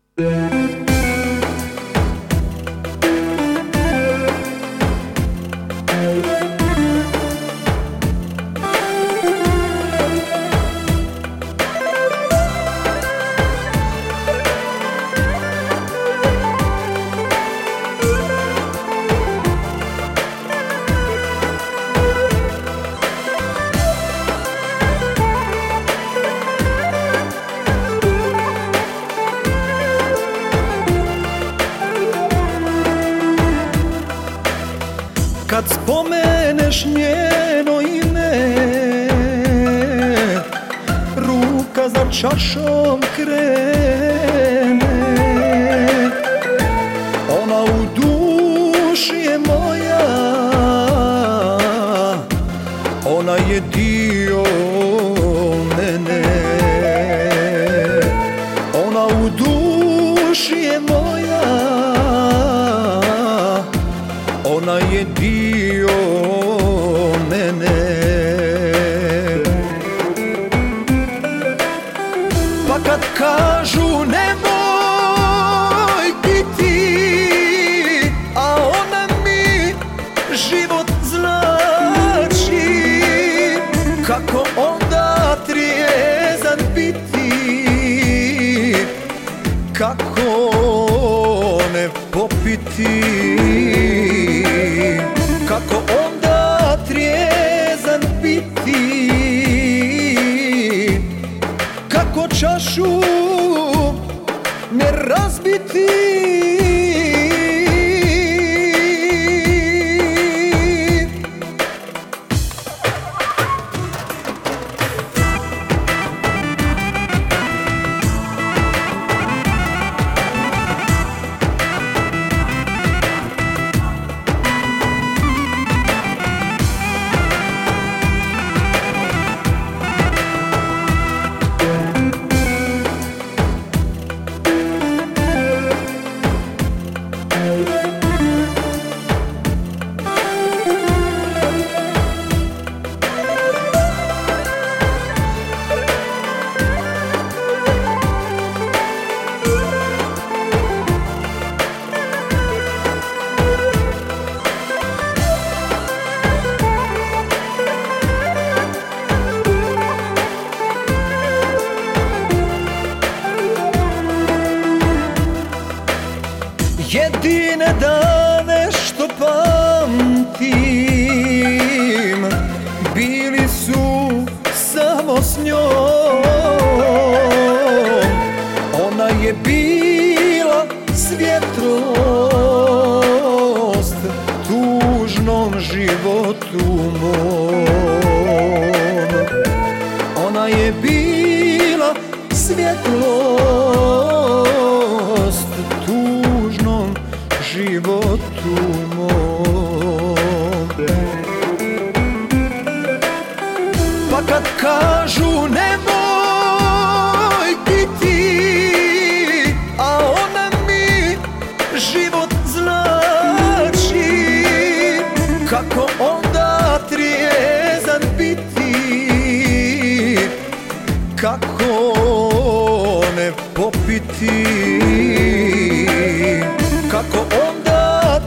Kad spomeneš njeno ime, ruka za čašom krene. Ona u duši je moja, ona je dio mene. Ona u duši je moja, ona je dio mene. Pa kad kažu nemoj biti, a ona mi život znači, kako onda trijezan biti, kako ne popiti, kako onda trijezan biti, kako čašu ne razbiti. Jedine dane što pamtim bili su samo s njom. Ona je bila svjetlost tužnom životu mom. Ona je bila svjetlost tužnom životu mom. Pa kad kažu nemoj biti, a ona mi život znači, kako onda trijezan biti, kako ne popiti, kako onda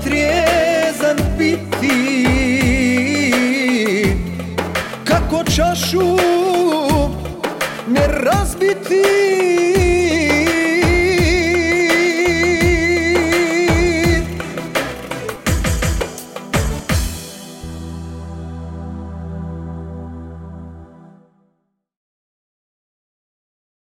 trijezan biti, kako čašu